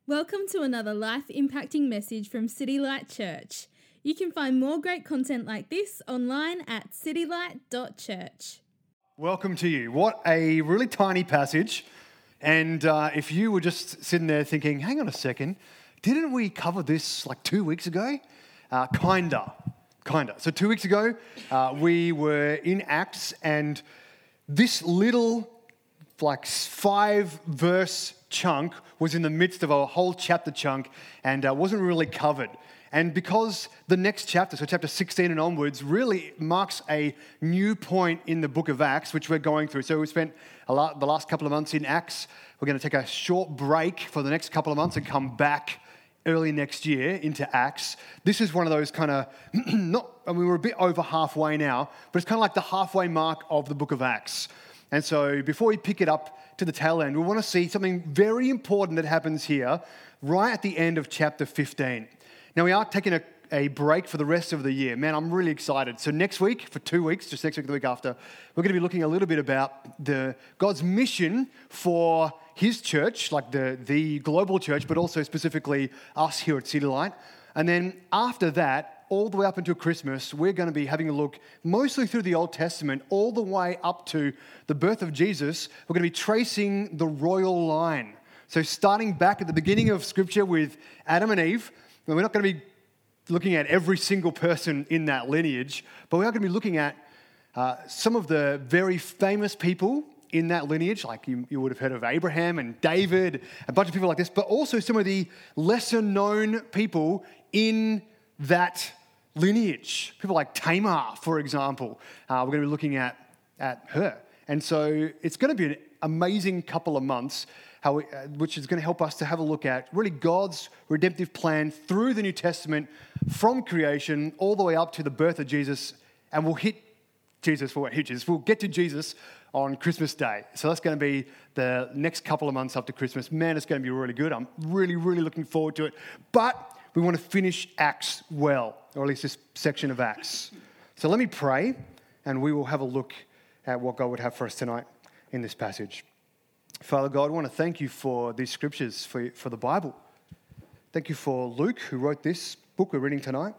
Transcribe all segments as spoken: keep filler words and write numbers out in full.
Welcome to another life-impacting message from City Light Church. You can find more great content like this online at citylight dot church. Welcome to you. What a really tiny passage. And uh, if you were just sitting there thinking, hang on a second, didn't we cover this like two weeks ago? Uh, kinda, kinda. So two weeks ago, uh, we were in Acts, and this little like five verse chunk was in the midst of a whole chapter chunk and uh, wasn't really covered. And because the next chapter, so chapter sixteen and onwards, really marks a new point in the book of Acts, which we're going through. So we spent a lot, the last couple of months in Acts. We're going to take a short break for the next couple of months and come back early next year into Acts. This is one of those kind of, not, I mean, we're a bit over halfway now, but it's kind of like the halfway mark of the book of Acts. And so before we pick it up to the tail end, we want to see something very important that happens here right at the end of chapter fifteen. Now, we are taking a, a break for the rest of the year. Man, I'm really excited. So next week, for two weeks, just next week, the week after, we're going to be looking a little bit about the God's mission for his church, like the, the global church, but also specifically us here at City Light. And then after that, all the way up until Christmas, we're going to be having a look mostly through the Old Testament, all the way up to the birth of Jesus. We're going to be tracing the royal line. So starting back at the beginning of Scripture with Adam and Eve, we're not going to be looking at every single person in that lineage, but we are going to be looking at uh, some of the very famous people in that lineage, like you, you would have heard of Abraham and David, a bunch of people like this, but also some of the lesser known people in that lineage. People like Tamar, for example. Uh, we're going to be looking at, at her. And so it's going to be an amazing couple of months, how we, uh, which is going to help us to have a look at really God's redemptive plan through the New Testament from creation all the way up to the birth of Jesus. And we'll hit Jesus, we'll hit Jesus. We'll get to Jesus on Christmas Day. So that's going to be the next couple of months up to Christmas. Man, it's going to be really good. I'm really, really looking forward to it. But we want to finish Acts well, or at least this section of Acts. So let me pray, and we will have a look at what God would have for us tonight in this passage. Father God, I want to thank you for these scriptures, for, for the Bible. Thank you for Luke, who wrote this book we're reading tonight.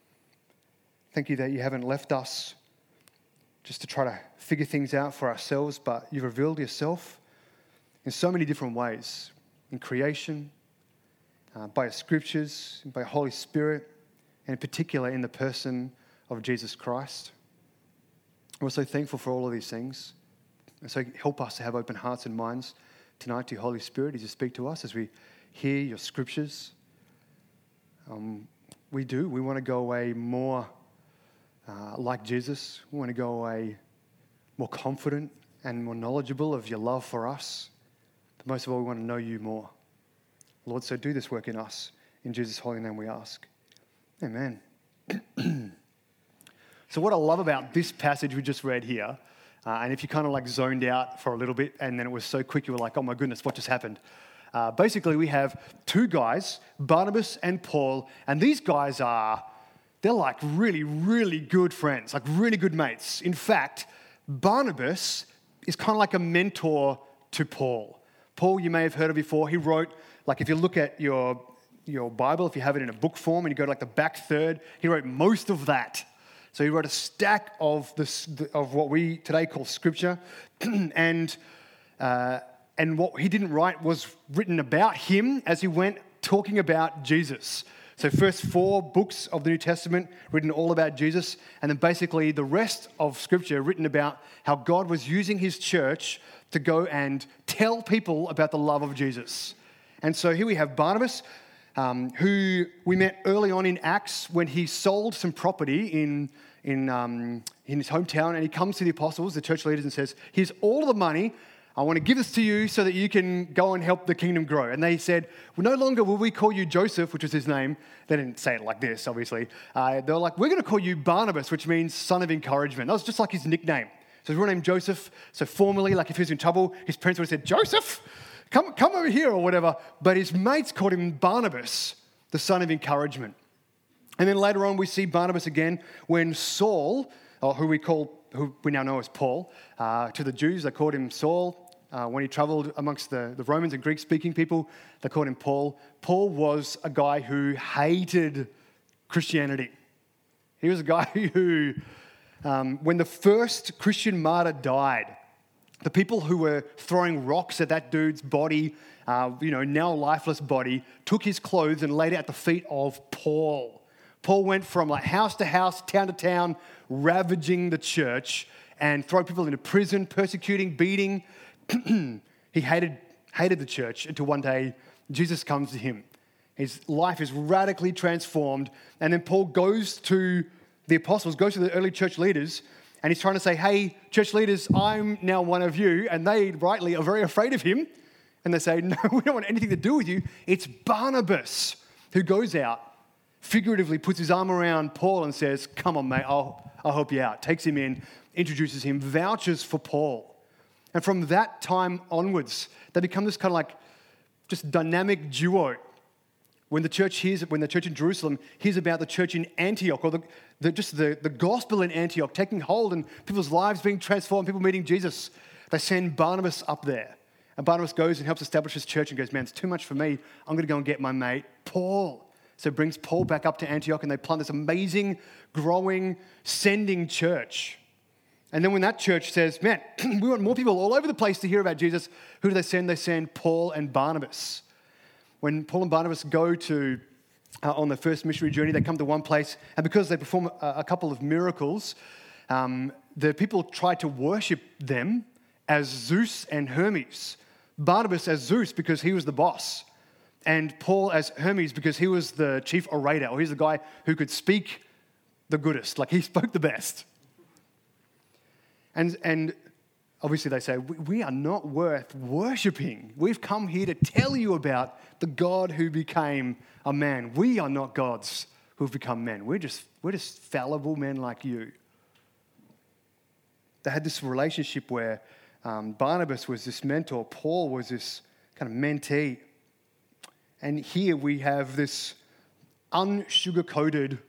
Thank you that you haven't left us just to try to figure things out for ourselves, but you've revealed yourself in so many different ways, in creation, Uh, by your scriptures, by your Holy Spirit, and in particular in the person of Jesus Christ. We're so thankful for all of these things. And so help us to have open hearts and minds tonight to your Holy Spirit as you speak to us, as we hear your scriptures. Um, we do. We want to go away more uh, like Jesus. We want to go away more confident and more knowledgeable of your love for us. But most of all, we want to know you more. Lord, so do this work in us. In Jesus' holy name we ask. Amen. So what I love about this passage we just read here, uh, and if you kind of like zoned out for a little bit and then it was so quick you were like, oh my goodness, what just happened? Uh, basically, we have two guys, Barnabas and Paul, and these guys are, they're like really, really good friends, like really good mates. In fact, Barnabas is kind of like a mentor to Paul. Paul, you may have heard of before, he wrote, like if you look at your, your Bible, if you have it in a book form and you go to like the back third, he wrote most of that. So he wrote a stack of this of what we today call scripture. and uh, and what he didn't write was written about him as he went talking about Jesus. So first four books of the New Testament written all about Jesus, and then basically the rest of scripture written about how God was using his church to go and tell people about the love of Jesus. And so here we have Barnabas, um, who we met early on in Acts when he sold some property in, in, um, in his hometown, and he comes to the apostles, the church leaders, and says, here's all of the money. I want to give this to you so that you can go and help the kingdom grow. And they said, well, no longer will we call you Joseph, which was his name. They didn't say it like this, obviously. Uh, they were like, we're going to call you Barnabas, which means son of encouragement. That was just like his nickname. So his real name Joseph. So formally, like if he was in trouble, his parents would have said, Joseph, come, come over here or whatever. But his mates called him Barnabas, the son of encouragement. And then later on, we see Barnabas again when Saul, or who we call, who we now know as Paul, uh, to the Jews, they called him Saul. uh, when he traveled amongst the, the Romans and Greek-speaking people. They called him Paul. Paul was a guy who hated Christianity. He was a guy who, um, when the first Christian martyr died, the people who were throwing rocks at that dude's body, uh, you know, now lifeless body, took his clothes and laid it at the feet of Paul. Paul went from like house to house, town to town, ravaging the church and throwing people into prison, persecuting, beating. He hated, hated the church until one day Jesus comes to him. His life is radically transformed. And then Paul goes to the apostles, goes to the early church leaders, and he's trying to say, hey, church leaders, I'm now one of you. And they rightly are very afraid of him. And they say, no, we don't want anything to do with you. It's Barnabas who goes out, figuratively puts his arm around Paul and says, come on, mate, I'll, I'll help you out. Takes him in, introduces him, vouches for Paul. And from that time onwards, they become this kind of like just dynamic duo. When the church hears, when the church in Jerusalem hears about the church in Antioch, or the, the, just the, the gospel in Antioch taking hold and people's lives being transformed, people meeting Jesus, they send Barnabas up there. And Barnabas goes and helps establish his church and goes, man, it's too much for me. I'm going to go and get my mate, Paul. So brings Paul back up to Antioch and they plant this amazing, growing, sending church. And then when that church says, man, we want more people all over the place to hear about Jesus, who do they send? They send Paul and Barnabas. When Paul and Barnabas go to, uh, on their first missionary journey, they come to one place, and because they perform a, a couple of miracles, um, the people try to worship them as Zeus and Hermes. Barnabas as Zeus because he was the boss, and Paul as Hermes because he was the chief orator, or he's the guy who could speak the goodest, like he spoke the best. And, and obviously they say, we are not worth worshipping. We've come here to tell you about the God who became a man. We are not gods who've become men. We're just, we're just fallible men like you. They had this relationship where um, Barnabas was this mentor, Paul was this kind of mentee. And here we have this unsugar-coated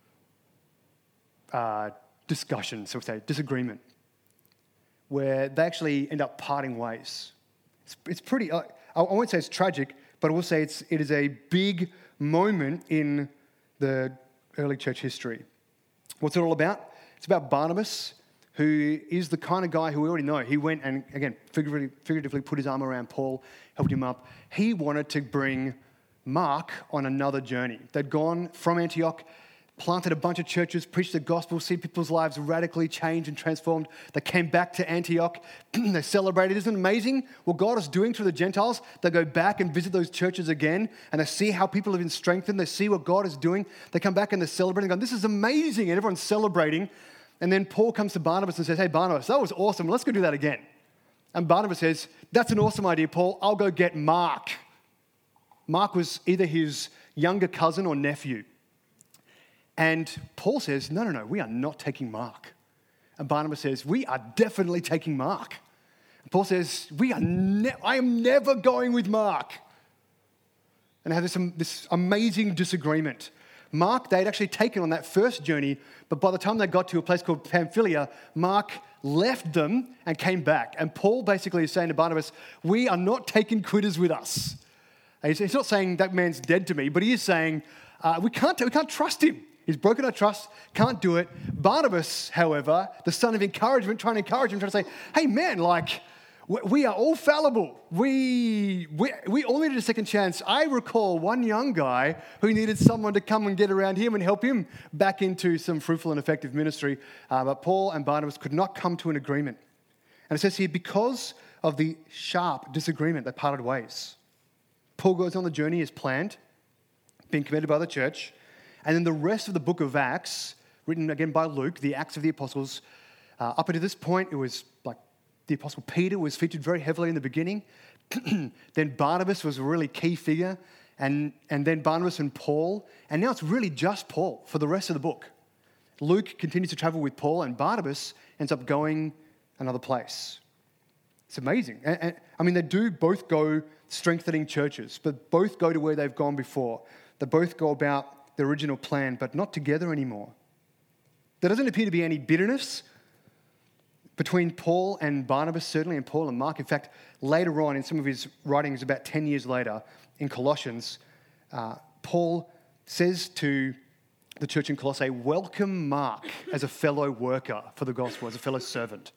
uh, discussion, so to say, disagreement, where they actually end up parting ways. It's, it's pretty, uh, I won't say it's tragic, but I will say it's, it is a big moment in the early church history. What's it all about? It's about Barnabas, who is the kind of guy who we already know. He went and, again, figuratively, figuratively put his arm around Paul, helped him up. He wanted to bring Mark on another journey. They'd gone from Antioch, planted a bunch of churches, preached the gospel, see people's lives radically changed and transformed. They came back to Antioch. They celebrated. Isn't it amazing what God is doing through the Gentiles? They go back and visit those churches again, and they see how people have been strengthened. They see what God is doing. They come back and they're celebrating, going, this is amazing, and everyone's celebrating. And then Paul comes to Barnabas and says, hey, Barnabas, that was awesome. Let's go do that again. And Barnabas says, that's an awesome idea, Paul. I'll go get Mark. Mark was either his younger cousin or nephew. And Paul says, no, no, no, we are not taking Mark. And Barnabas says, we are definitely taking Mark. And Paul says, we are ne- I am never going with Mark. And they have this, um, this amazing disagreement. Mark, they'd actually taken on that first journey, but by the time they got to a place called Pamphylia, Mark left them and came back. And Paul basically is saying to Barnabas, we are not taking quitters with us. And he's not saying that man's dead to me, but he is saying, uh, we can't, we can't trust him. He's broken our trust, can't do it. Barnabas, however, the son of encouragement, trying to encourage him, trying to say, hey, man, like, we are all fallible. We, we, we all needed a second chance. I recall one young guy who needed someone to come and get around him and help him back into some fruitful and effective ministry. Uh, but Paul and Barnabas could not come to an agreement. And it says here, because of the sharp disagreement, they parted ways. Paul goes on the journey as planned, being commended by the church. And then the rest of the book of Acts, written again by Luke, the Acts of the Apostles, uh, up until this point, it was like the Apostle Peter was featured very heavily in the beginning. Then Barnabas was a really key figure, and, and then Barnabas and Paul. And now it's really just Paul for the rest of the book. Luke continues to travel with Paul, and Barnabas ends up going another place. It's amazing. And, and, I mean, they do both go strengthening churches, but both go to where they've gone before. They both go about the original plan, but not together anymore. There doesn't appear to be any bitterness between Paul and Barnabas, certainly, and Paul and Mark. In fact, later on in some of his writings, about ten years later, in Colossians, uh, Paul says to the church in Colossae, welcome Mark as a fellow worker for the gospel, as a fellow servant.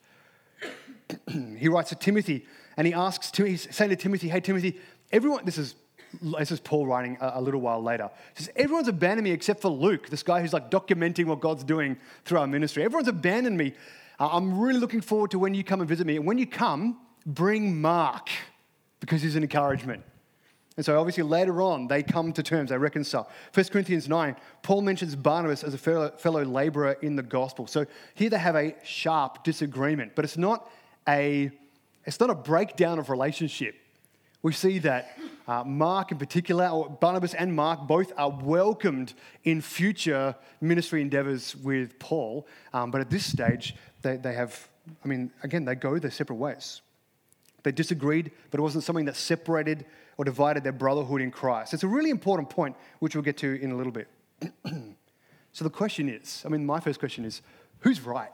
He writes to Timothy, and he asks, he's saying to Timothy, hey, Timothy, everyone, this is this is Paul writing a, a little while later. He says, everyone's abandoned me except for Luke, this guy who's like documenting what God's doing through our ministry. Everyone's abandoned me. Uh, I'm really looking forward to when you come and visit me. And when you come, bring Mark, because he's an encouragement. And so obviously later on, they come to terms, they reconcile. First Corinthians nine, Paul mentions Barnabas as a fellow, fellow laborer in the gospel. So here they have a sharp disagreement, but it's not a, it's not a breakdown of relationship. We see that uh, Mark in particular, or Barnabas and Mark, both are welcomed in future ministry endeavors with Paul. Um, but at this stage, they, they have, I mean, again, they go their separate ways. They disagreed, but it wasn't something that separated or divided their brotherhood in Christ. It's a really important point, which we'll get to in a little bit. So the question is, I mean, my first question is, who's right?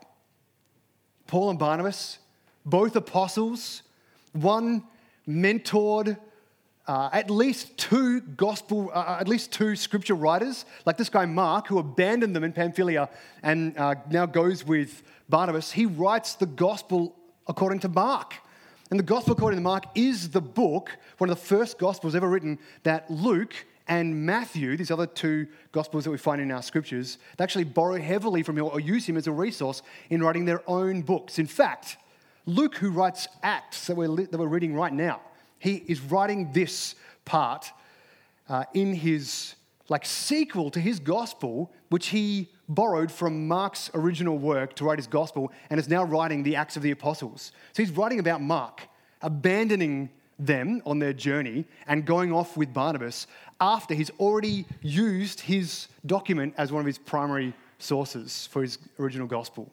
Paul and Barnabas, both apostles, one mentored uh, at least two gospel, uh, at least two scripture writers, like this guy Mark, who abandoned them in Pamphylia and uh, now goes with Barnabas. He writes the gospel according to Mark. And the gospel according to Mark is the book, one of the first gospels ever written, that Luke and Matthew, these other two gospels that we find in our scriptures, they actually borrow heavily from him or use him as a resource in writing their own books. In fact, Luke, who writes Acts that we're, that we're reading right now, he is writing this part uh, in his like sequel to his gospel, which he borrowed from Mark's original work to write his gospel, and is now writing the Acts of the Apostles. So he's writing about Mark abandoning them on their journey and going off with Barnabas after he's already used his document as one of his primary sources for his original gospel.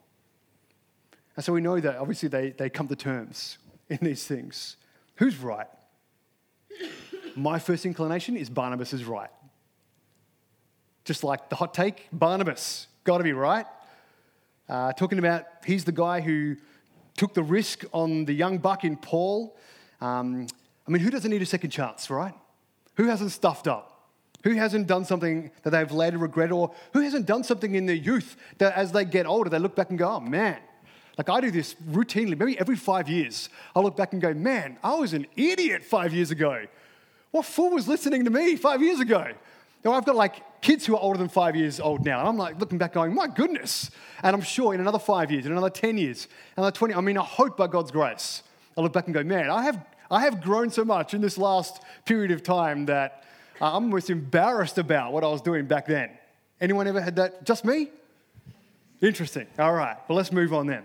And so we know that obviously they, they come to terms in these things. Who's right? My first inclination is Barnabas is right. Just like the hot take, Barnabas, got to be right. Uh, talking about he's the guy who took the risk on the young buck in Paul. Um, I mean, who doesn't need a second chance, right? Who hasn't stuffed up? Who hasn't done something that they've later regretted? Or who hasn't done something in their youth that as they get older, they look back and go, oh man, like I do this routinely, maybe every five years. I look back and go, man, I was an idiot five years ago. What fool was listening to me five years ago? You know, I've got like kids who are older than five years old now, and I'm like looking back going, my goodness. And I'm sure in another five years, in another ten years, another twenty, I mean, I hope by God's grace, I look back and go, man, I have I have grown so much in this last period of time that uh, I'm almost embarrassed about what I was doing back then. Anyone ever had that? Just me? Interesting. All right, well, let's move on then.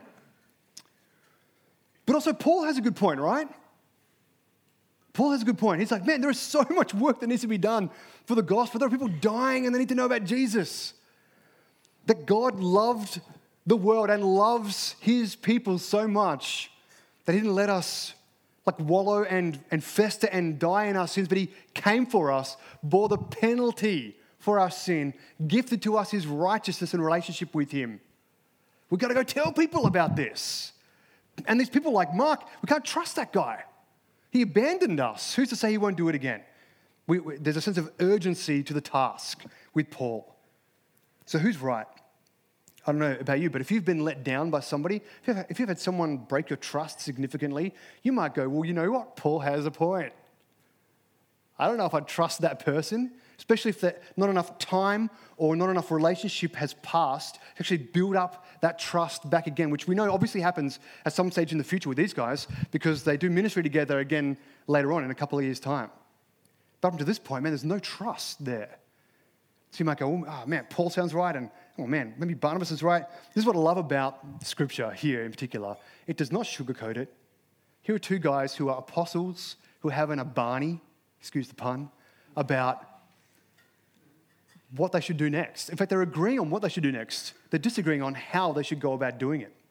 But also, Paul has a good point, right? Paul has a good point. He's like, man, there is so much work that needs to be done for the gospel. There are people dying and they need to know about Jesus. That God loved the world and loves his people so much that he didn't let us like wallow and, and fester and die in our sins, but he came for us, bore the penalty for our sin, gifted to us his righteousness and relationship with him. We've got to go tell people about this. And these people like Mark, we can't trust that guy. He abandoned us. Who's to say he won't do it again? We, we, there's a sense of urgency to the task with Paul. So who's right? I don't know about you, but if you've been let down by somebody, if you've, if you've had someone break your trust significantly, you might go, well, you know what? Paul has a point. I don't know if I'd trust that person, especially if that not enough time or not enough relationship has passed to actually build up that trust back again, which we know obviously happens at some stage in the future with these guys because they do ministry together again later on in a couple of years' time. But up to this point, man, there's no trust there. So you might go, oh man, Paul sounds right, and oh man, maybe Barnabas is right. This is what I love about Scripture here in particular. It does not sugarcoat it. Here are two guys who are apostles who have an abani, excuse the pun, about what they should do next. In fact, they're agreeing on what they should do next. They're disagreeing on how they should go about doing it.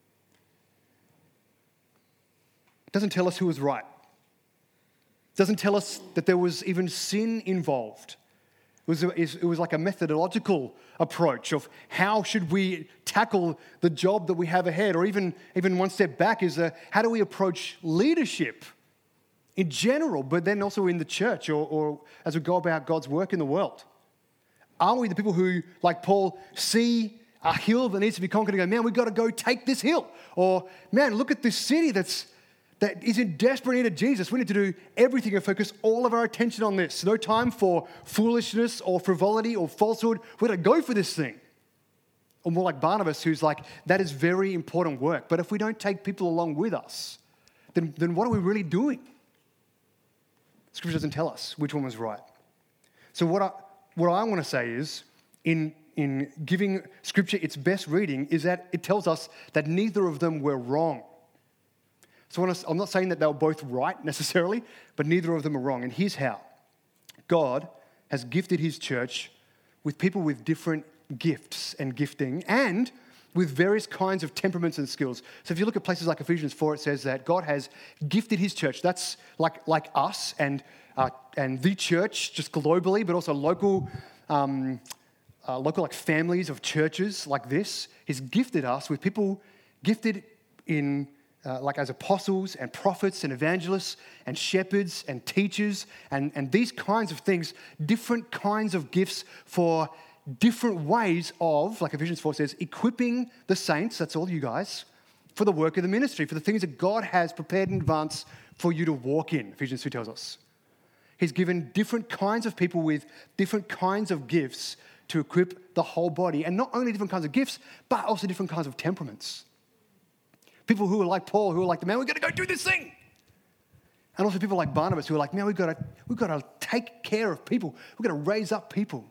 It doesn't tell us who was right. It doesn't tell us that there was even sin involved. was, it was like a methodological approach of how should we tackle the job that we have ahead, or even, even one step back is a, how do we approach leadership in general, but then also in the church or, or as we go about God's work in the world. Are we the people who, like Paul, see a hill that needs to be conquered and go, man, we've got to go take this hill? Or, man, look at this city that's that is in desperate need of Jesus. We need to do everything and focus all of our attention on this. No time for foolishness or frivolity or falsehood. We're going to go for this thing. Or more like Barnabas, who's like, that is very important work. But if we don't take people along with us, then, then what are we really doing? Scripture doesn't tell us which one was right. So what I, what I want to say is, in, in giving Scripture its best reading, is that it tells us that neither of them were wrong. So I'm not saying that they were both right necessarily, but neither of them are wrong. And here's how. God has gifted his church with people with different gifts and gifting and with various kinds of temperaments and skills. So if you look at places like Ephesians four, it says that God has gifted his church. That's like, like us and, uh, and the church just globally, but also local, um, uh, local like families of churches like this. He's gifted us with people gifted in Uh, like as apostles and prophets and evangelists and shepherds and teachers and, and these kinds of things, different kinds of gifts for different ways of, like Ephesians four says, equipping the saints, that's all you guys, for the work of the ministry, for the things that God has prepared in advance for you to walk in, Ephesians two tells us. He's given different kinds of people with different kinds of gifts to equip the whole body, and not only different kinds of gifts, but also different kinds of temperaments. People who are like Paul, who are like, man, we've got to go do this thing. And also people like Barnabas who are like, man, we've got to, we've got to take care of people. We've got to raise up people.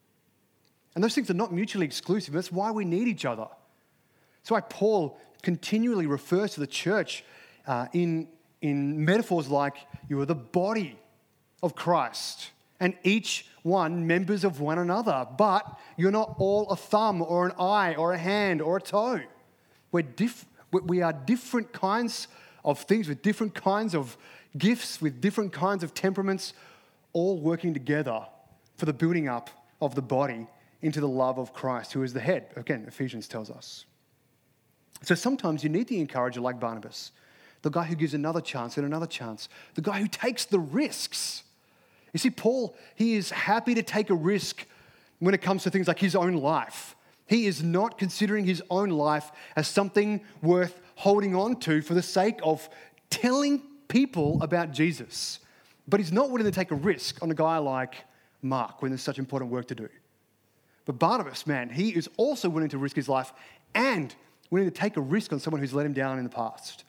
And those things are not mutually exclusive. That's why we need each other. That's why Paul continually refers to the church uh, in, in metaphors like you are the body of Christ and each one members of one another. But you're not all a thumb or an eye or a hand or a toe. We're different. We are different kinds of things with different kinds of gifts, with different kinds of temperaments, all working together for the building up of the body into the love of Christ, who is the head. Again, Ephesians tells us. So sometimes you need the encourager like Barnabas, the guy who gives another chance and another chance, the guy who takes the risks. You see, Paul, he is happy to take a risk when it comes to things like his own life. He is not considering his own life as something worth holding on to for the sake of telling people about Jesus. But he's not willing to take a risk on a guy like Mark when there's such important work to do. But Barnabas, man, he is also willing to risk his life and willing to take a risk on someone who's let him down in the past.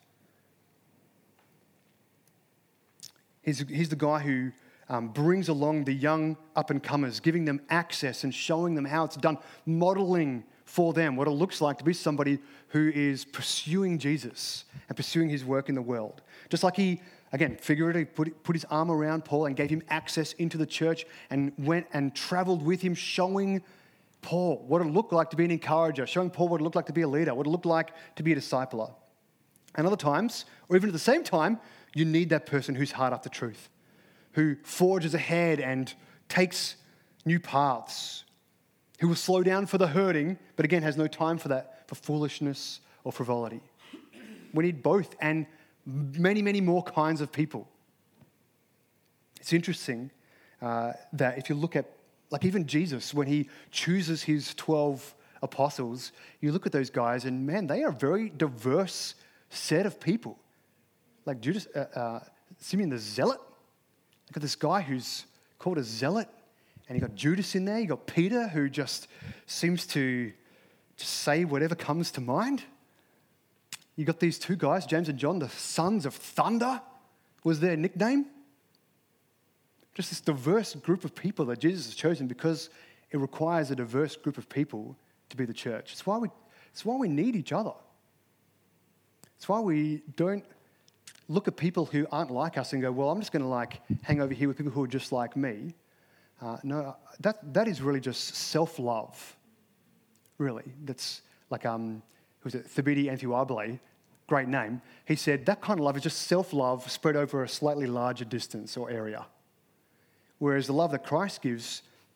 He's, he's the guy who Um, brings along the young up-and-comers, giving them access and showing them how it's done, modeling for them what it looks like to be somebody who is pursuing Jesus and pursuing his work in the world. Just like he, again, figuratively put, put his arm around Paul and gave him access into the church and went and traveled with him, showing Paul what it looked like to be an encourager, showing Paul what it looked like to be a leader, what it looked like to be a discipler. And other times, or even at the same time, you need that person who's hard after truth, who forges ahead and takes new paths, who will slow down for the hurting, but again has no time for that, for foolishness or frivolity. We need both and many, many more kinds of people. It's interesting uh, that if you look at, like even Jesus, when he chooses his twelve apostles, you look at those guys and man, they are a very diverse set of people. Like Judas, uh, uh, Simeon the Zealot, you've got this guy who's called a zealot, and you got Judas in there. You got Peter, who just seems to just say whatever comes to mind. You got these two guys, James and John, the sons of thunder was their nickname. Just this diverse group of people that Jesus has chosen because it requires a diverse group of people to be the church. It's why we, it's why we need each other. It's why we don't look at people who aren't like us and go, well, I'm just going to like hang over here with people who are just like me. Uh, no, that that is really just self-love, really. That's like, um, who was it, Thabiti Anthiwabile, great name. He said that kind of love is just self-love spread over a slightly larger distance or area. Whereas the love that Christ gives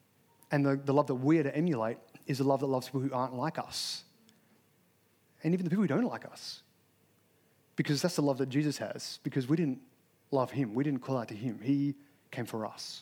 And the, the love that we are to emulate is the love that loves people who aren't like us. And even the people who don't like us. Because that's the love that Jesus has. Because we didn't love him. We didn't call out to him. He came for us.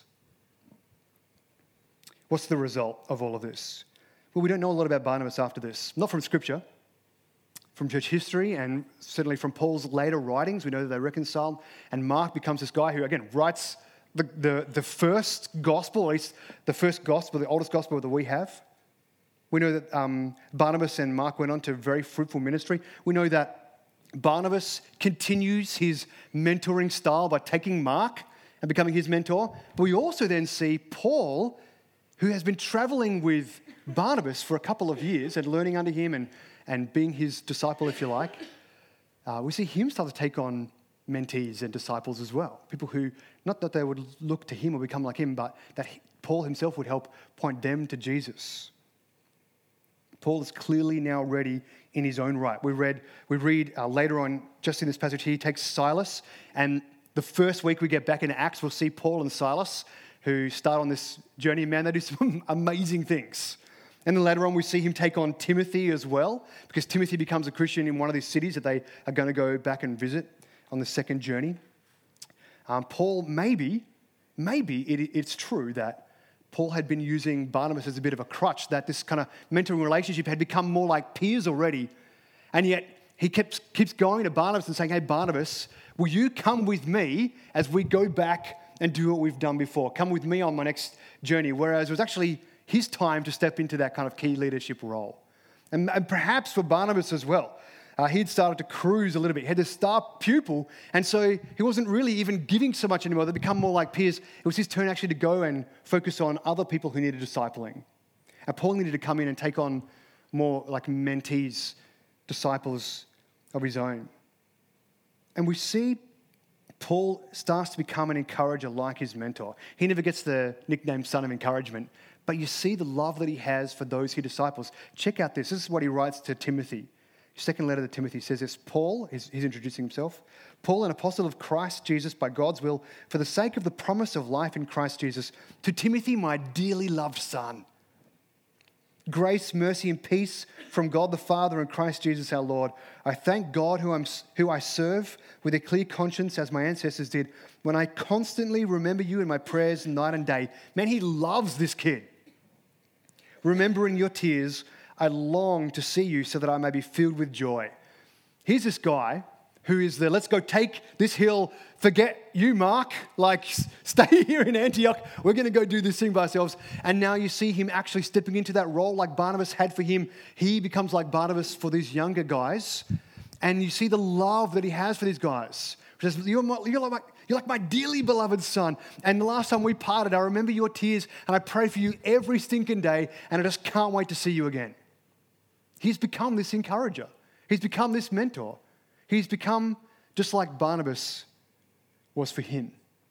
What's the result of all of this? Well, we don't know a lot about Barnabas after this. Not from Scripture, from church history, and certainly from Paul's later writings. We know that they reconciled. And Mark becomes this guy who, again, writes the, the, the first gospel, or at least the first gospel, the oldest gospel that we have. We know that um, Barnabas and Mark went on to very fruitful ministry. We know that Barnabas continues his mentoring style by taking Mark and becoming his mentor. But we also then see Paul, who has been traveling with Barnabas for a couple of years and learning under him and, and being his disciple, if you like. Uh, we see him start to take on mentees and disciples as well. People who, not that they would look to him or become like him, but that he, Paul himself would help point them to Jesus. Paul is clearly now ready in his own right. We read, we read uh, later on, just in this passage here, he takes Silas, and the first week we get back in Acts, we'll see Paul and Silas, who start on this journey. Man, they do some amazing things. And then later on, we see him take on Timothy as well, because Timothy becomes a Christian in one of these cities that they are going to go back and visit on the second journey. Um, Paul, maybe, maybe it, it's true that Paul had been using Barnabas as a bit of a crutch, that this kind of mentoring relationship had become more like peers already. And yet he keeps, keeps going to Barnabas and saying, hey, Barnabas, will you come with me as we go back and do what we've done before? Come with me on my next journey. Whereas it was actually his time to step into that kind of key leadership role. And, and perhaps for Barnabas as well. Uh, he'd started to cruise a little bit. He had this star pupil, and so he wasn't really even giving so much anymore. They become more like peers. It was his turn actually to go and focus on other people who needed discipling. And Paul needed to come in and take on more like mentees, disciples of his own. And we see Paul starts to become an encourager like his mentor. He never gets the nickname Son of Encouragement, but you see the love that he has for those he disciples. Check out this. This is what he writes to Timothy. His second letter to Timothy says this. Paul, he's, he's introducing himself, Paul, an apostle of Christ Jesus by God's will, for the sake of the promise of life in Christ Jesus, to Timothy, my dearly loved son. Grace, mercy, and peace from God the Father and Christ Jesus our Lord. I thank God who, I'm, who I serve with a clear conscience as my ancestors did, when I constantly remember you in my prayers night and day. Man, he loves this kid. Remembering your tears, I long to see you so that I may be filled with joy. Here's this guy who is the, let's go take this hill, forget you, Mark, like stay here in Antioch, we're going to go do this thing by ourselves. And now you see him actually stepping into that role like Barnabas had for him. He becomes like Barnabas for these younger guys. And you see the love that he has for these guys. He says, you're, my, you're, like my, you're like my dearly beloved son. And the last time we parted, I remember your tears and I pray for you every stinking day and I just can't wait to see you again. He's become this encourager. He's become this mentor. He's become just like Barnabas was for him.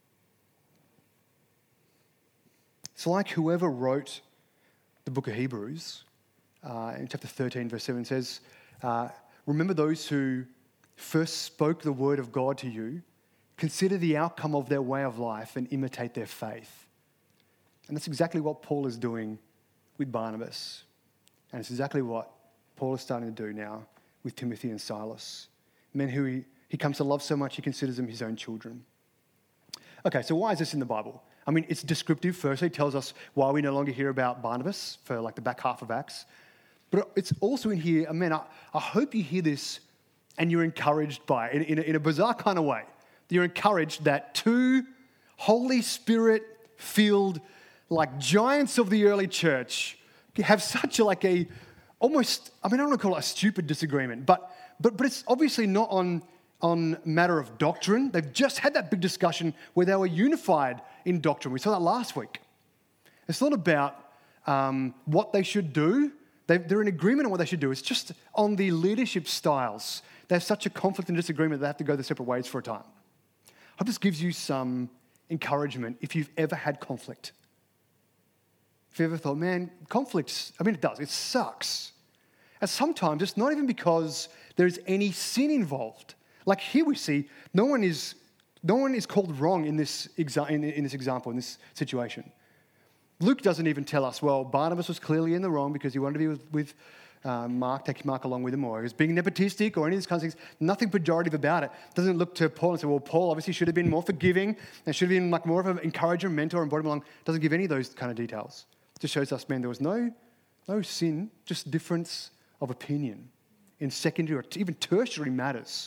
It's like whoever wrote the book of Hebrews, uh, in chapter thirteen, verse seven says, uh, remember those who first spoke the word of God to you, consider the outcome of their way of life and imitate their faith. And that's exactly what Paul is doing with Barnabas. And it's exactly what Paul is starting to do now with Timothy and Silas. Men who he, he comes to love so much he considers them his own children. Okay, so why is this in the Bible? I mean, it's descriptive. Firstly, it tells us why we no longer hear about Barnabas for like the back half of Acts. But it's also in here, man, I, I hope you hear this and you're encouraged by it in, in, a, in a bizarre kind of way. You're encouraged that two Holy Spirit-filled like giants of the early church have such a, like a almost, I mean, I don't want to call it a stupid disagreement, but but but it's obviously not on, on matter of doctrine. They've just had that big discussion where they were unified in doctrine. We saw that last week. It's not about um, what they should do. They, they're in agreement on what they should do. It's just on the leadership styles. They have such a conflict and disagreement that they have to go their separate ways for a time. I hope this gives you some encouragement if you've ever had conflict. If you ever thought, man, conflict, I mean, it does. It sucks. And sometimes it's not even because there's any sin involved. Like here we see, no one is, no one is called wrong in this, exa- in, in this example, in this situation. Luke doesn't even tell us, well, Barnabas was clearly in the wrong because he wanted to be with, with uh, Mark, taking Mark along with him, or he was being nepotistic or any of these kinds of things. Nothing pejorative about it. Doesn't look to Paul and say, well, Paul obviously should have been more forgiving and should have been like more of an encourager, mentor, and brought him along. Doesn't give any of those kind of details. Just shows us, man, there was no, no sin, just difference of opinion in secondary or even tertiary matters.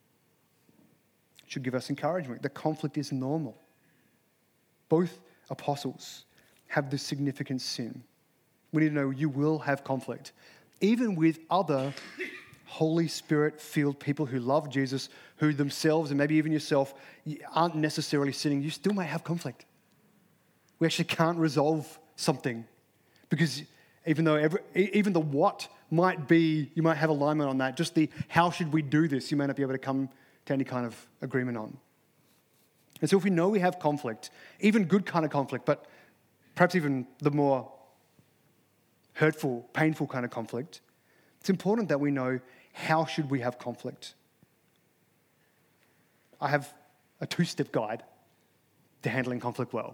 It should give us encouragement. The conflict is normal. Both apostles have this significant sin. We need to know you will have conflict. Even with other Holy Spirit-filled people who love Jesus, who themselves, and maybe even yourself, aren't necessarily sinning, you still may have conflict. We actually can't resolve something because even though every, even the what might be, you might have alignment on that, just the how should we do this, you may not be able to come to any kind of agreement on. And so if we know we have conflict, even good kind of conflict, but perhaps even the more hurtful, painful kind of conflict, it's important that we know how should we have conflict. I have a two-step guide to handling conflict well.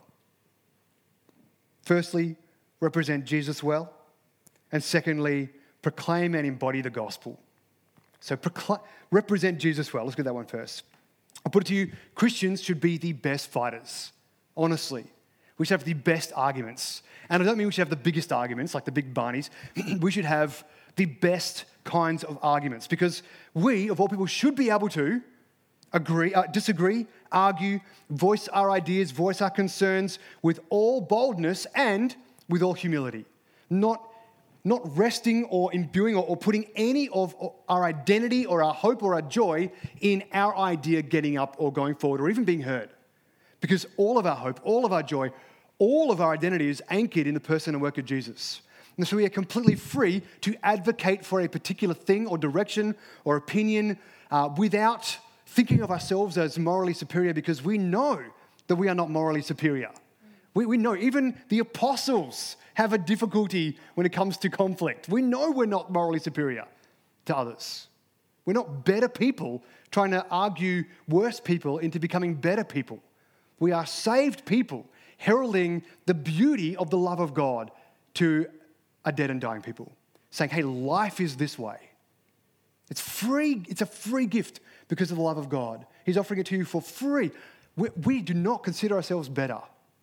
Firstly, represent Jesus well. And secondly, proclaim and embody the gospel. So proclaim, represent Jesus well. Let's get that one first. I'll put it to you, Christians should be the best fighters, honestly. We should have the best arguments. And I don't mean we should have the biggest arguments, like the big Barneys. We should have the best kinds of arguments because we, of all people, should be able to agree, uh, disagree, argue, voice our ideas, voice our concerns with all boldness and with all humility. Not, not resting or imbuing or, or putting any of our identity or our hope or our joy in our idea getting up or going forward or even being heard. Because all of our hope, all of our joy, all of our identity is anchored in the person and work of Jesus. And so we are completely free to advocate for a particular thing or direction or opinion uh, without thinking of ourselves as morally superior because we know that we are not morally superior. We, we know even the apostles have a difficulty when it comes to conflict. We know we're not morally superior to others. We're not better people trying to argue worse people into becoming better people. We are saved people heralding the beauty of the love of God to a dead and dying people, saying, hey, life is this way. It's free. It's a free gift because of the love of God. He's offering it to you for free. We, we do not consider ourselves better.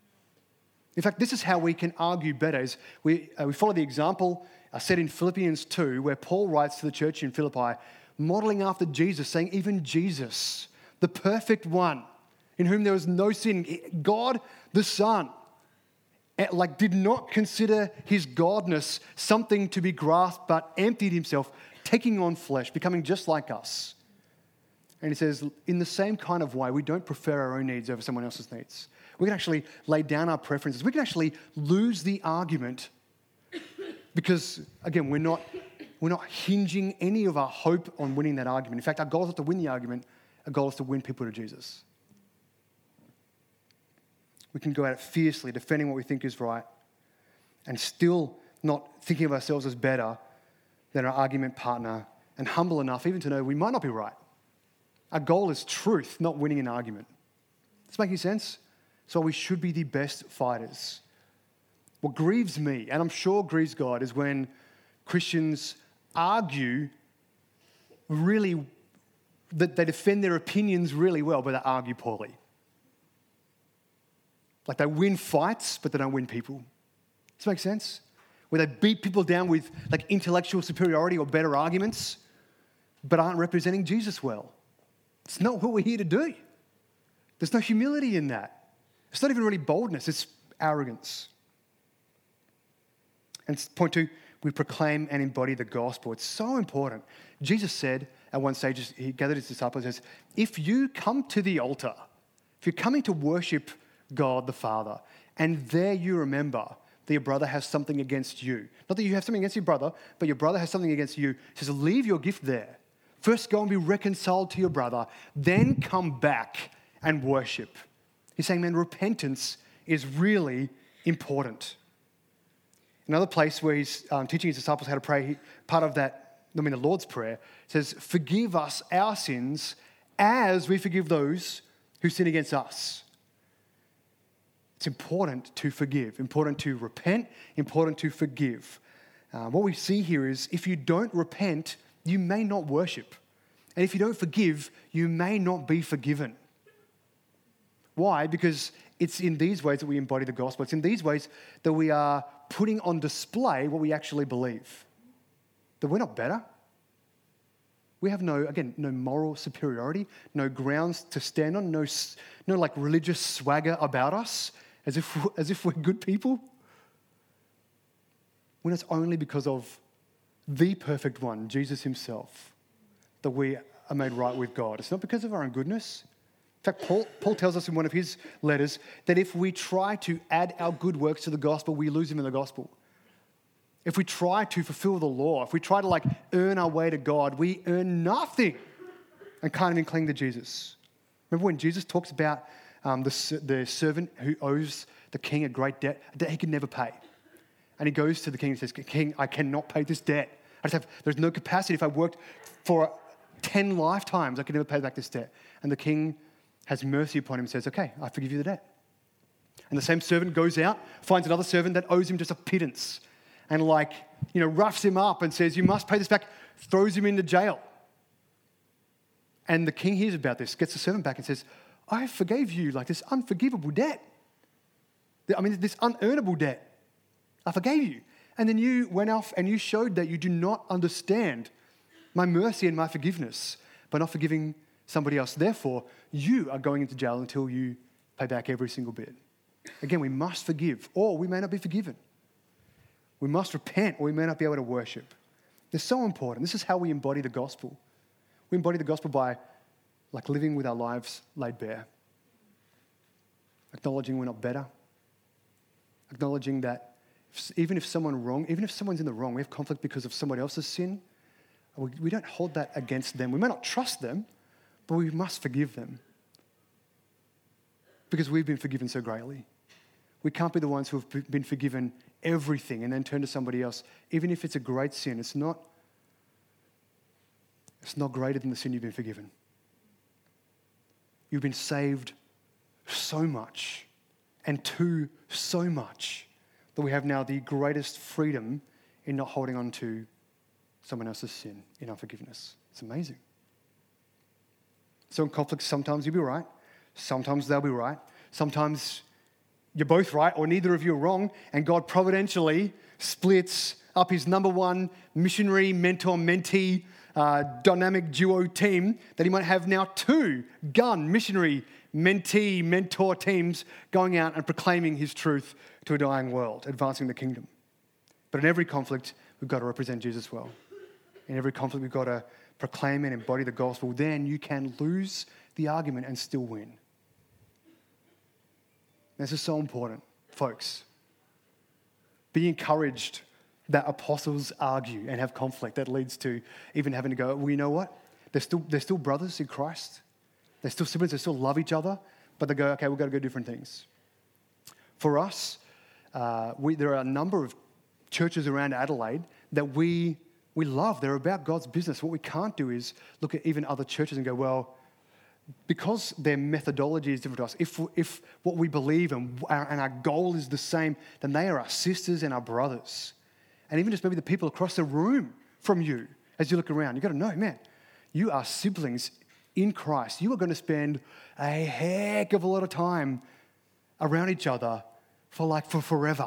In fact, this is how we can argue better. Is we, uh, we follow the example uh, set in Philippians two, where Paul writes to the church in Philippi, modeling after Jesus, saying, even Jesus, the perfect one, in whom there was no sin, God the Son, like did not consider his godness something to be grasped, but emptied himself, taking on flesh, becoming just like us. And he says, in the same kind of way, we don't prefer our own needs over someone else's needs. We can actually lay down our preferences. We can actually lose the argument because, again, we're not, we're not hinging any of our hope on winning that argument. In fact, our goal is not to win the argument. Our goal is to win people to Jesus. We can go at it fiercely, defending what we think is right, and still not thinking of ourselves as better than our argument partner, and humble enough even to know we might not be right. Our goal is truth, not winning an argument. Does this make sense? So we should be the best fighters. What grieves me, and I'm sure grieves God, is when Christians argue really, that they defend their opinions really well, but they argue poorly. Like they win fights, but they don't win people. Does this make sense? Where they beat people down with like intellectual superiority or better arguments, but aren't representing Jesus well. It's not what we're here to do. There's no humility in that. It's not even really boldness, it's arrogance. And point two, we proclaim and embody the gospel. It's so important. Jesus said at one stage, he gathered his disciples and says, if you come to the altar, if you're coming to worship God the Father, and there you remember that your brother has something against you. Not that you have something against your brother, but your brother has something against you. He says, leave your gift there. First go and be reconciled to your brother, then come back and worship. He's saying, man, repentance is really important. Another place where he's um, teaching his disciples how to pray, he, part of that, I mean the Lord's Prayer, says, forgive us our sins as we forgive those who sin against us. It's important to forgive, important to repent, important to forgive. Uh, what we see here is if you don't repent, you may not worship. And if you don't forgive, you may not be forgiven. Why? Because it's in these ways that we embody the gospel. It's in these ways that we are putting on display what we actually believe. That we're not better. We have no, again, no moral superiority, no grounds to stand on, no, no like religious swagger about us, as if, as if we're good people. When it's only because of the perfect one, Jesus himself, that we are made right with God. It's not because of our own goodness. In fact, Paul, Paul tells us in one of his letters that if we try to add our good works to the gospel, we lose him in the gospel. If we try to fulfill the law, if we try to like earn our way to God, we earn nothing and can't even cling to Jesus. Remember when Jesus talks about um, the, the servant who owes the king a great debt, a debt he can never pay. And he goes to the king and says, King, I cannot pay this debt. I just have, there's no capacity. If I worked for ten lifetimes, I could never pay back this debt. And the king has mercy upon him and says, okay, I forgive you the debt. And the same servant goes out, finds another servant that owes him just a pittance and like, you know, roughs him up and says, you must pay this back, throws him into jail. And the king hears about this, gets the servant back and says, I forgave you like this unforgivable debt. I mean, this unearnable debt. I forgave you. And then you went off and you showed that you do not understand my mercy and my forgiveness by not forgiving somebody else. Therefore, you are going into jail until you pay back every single bit. Again, we must forgive, or we may not be forgiven. We must repent, or we may not be able to worship. It's so important. This is how we embody the gospel. We embody the gospel by like living with our lives laid bare. Acknowledging we're not better. Acknowledging that if, even if someone wrong, even if someone's in the wrong, we have conflict because of somebody else's sin, we, we don't hold that against them. We may not trust them, but we must forgive them because we've been forgiven so greatly. We can't be the ones who have been forgiven everything and then turn to somebody else. Even if it's a great sin, it's not, it's not greater than the sin you've been forgiven. You've been saved so much and to so much that we have now the greatest freedom in not holding on to someone else's sin in unforgiveness. It's amazing. So in conflict, sometimes you'll be right. Sometimes they'll be right. Sometimes you're both right or neither of you are wrong, and God providentially splits up his number one missionary, mentor, mentee, uh, dynamic duo team that he might have now two gun missionary, mentee, mentor teams going out and proclaiming his truth to a dying world, advancing the kingdom. But in every conflict, we've got to represent Jesus well. In every conflict, we've got to proclaim and embody the gospel. Then you can lose the argument and still win. This is so important, folks. Be encouraged that apostles argue and have conflict that leads to even having to go, well, you know what? They're still, they're still brothers in Christ. They're still siblings. They still love each other. But they go, okay, we've got to go different things. For us, uh, we, there are a number of churches around Adelaide that we, we love. They're about God's business. What we can't do is look at even other churches and go, well, because their methodology is different to us, if, if what we believe and our, and our goal is the same, then they are our sisters and our brothers. And even just maybe the people across the room from you, as you look around, you've got to know, man, you are siblings in Christ. You are going to spend a heck of a lot of time around each other for like for forever.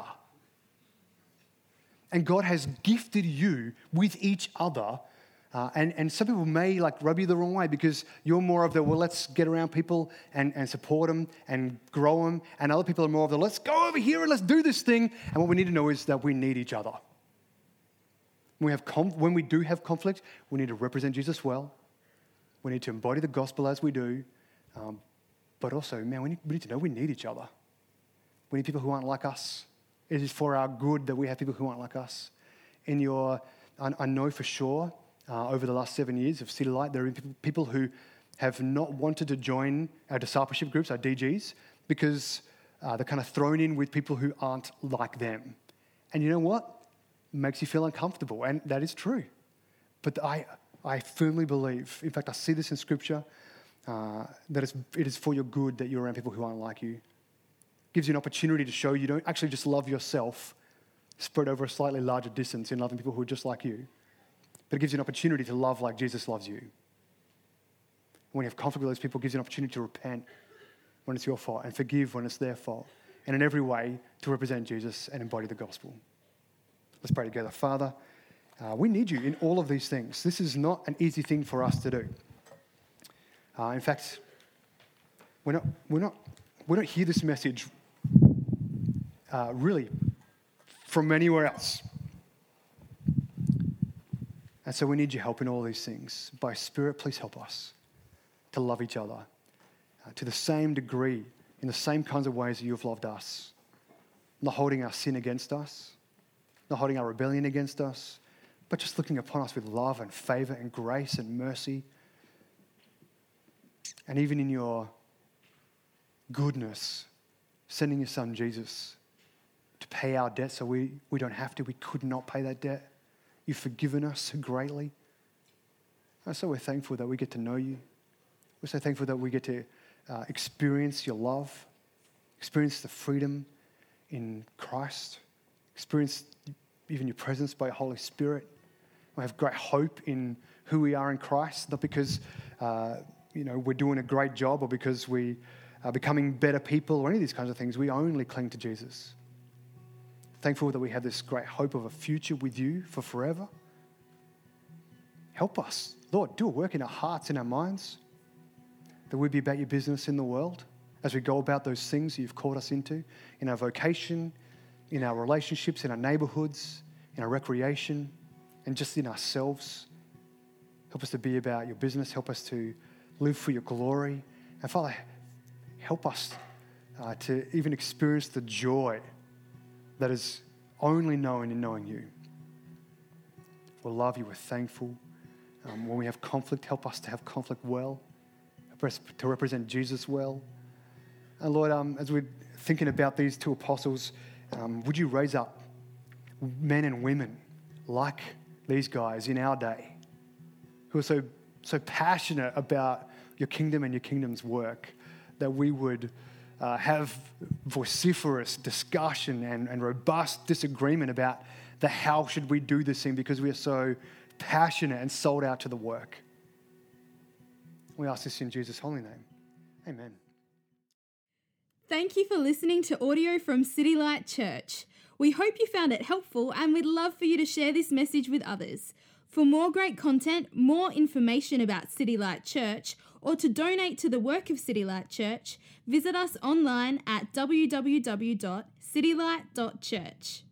And God has gifted you with each other. Uh, and, and some people may like rub you the wrong way because you're more of the, well, let's get around people and, and support them and grow them. And other people are more of the, let's go over here and let's do this thing. And what we need to know is that we need each other. When we, have conf- when we do have conflict, we need to represent Jesus well. We need to embody the gospel as we do. Um, but also, man, we need, we need to know we need each other. We need people who aren't like us. It is for our good that we have people who aren't like us. In your, I, I know for sure, Uh, over the last seven years of City Light, there are people who have not wanted to join our discipleship groups, our D Gs, because uh, they're kind of thrown in with people who aren't like them. And you know what? It makes you feel uncomfortable, and that is true. But I, I firmly believe, in fact, I see this in Scripture, uh, that it's, it is for your good that you're around people who aren't like you. gives you an opportunity to show you don't actually just love yourself spread over a slightly larger distance in loving people who are just like you, but it gives you an opportunity to love like Jesus loves you. When you have conflict with those people, it gives you an opportunity to repent when it's your fault and forgive when it's their fault, and in every way to represent Jesus and embody the gospel. Let's pray together. Father, uh, we need you in all of these things. This is not an easy thing for us to do. Uh, in fact, we're not, we're not, we don't hear this message uh, really from anywhere else. And so we need your help in all these things. By Spirit, please help us to love each other uh, to the same degree, in the same kinds of ways that you've loved us. Not holding our sin against us, not holding our rebellion against us, but just looking upon us with love and favor and grace and mercy. And even in your goodness, sending your son Jesus to pay our debt so we, we don't have to. We could not pay that debt. You've forgiven us so greatly. And so we're thankful that we get to know you. We're so thankful that we get to uh, experience your love, experience the freedom in Christ, experience even your presence by your Holy Spirit. We have great hope in who we are in Christ, not because uh, you know we're doing a great job or because we are becoming better people or any of these kinds of things. We only cling to Jesus. Thankful that we have this great hope of a future with you for forever. Help us, Lord, do a work in our hearts and our minds, that we'd be about your business in the world as we go about those things that you've called us into, in our vocation, in our relationships, in our neighborhoods, in our recreation, and just in ourselves. Help us to be about your business. Help us to live for your glory. And Father, help us uh, to even experience the joy that is only known in knowing you. We'll love you. We're thankful. Um, when we have conflict, help us to have conflict well, help us to represent Jesus well. And Lord, um, as we're thinking about these two apostles, um, would you raise up men and women like these guys in our day who are so, so passionate about your kingdom and your kingdom's work, that we would uh, have vociferous discussion and, and robust disagreement about the how should we do this thing, because we are so passionate and sold out to the work. We ask this in Jesus' holy name. Amen. Thank you for listening to audio from City Light Church. We hope you found it helpful, and we'd love for you to share this message with others. For more great content, more information about City Light Church, or to donate to the work of City Light Church, visit us online at w w w dot city light dot church.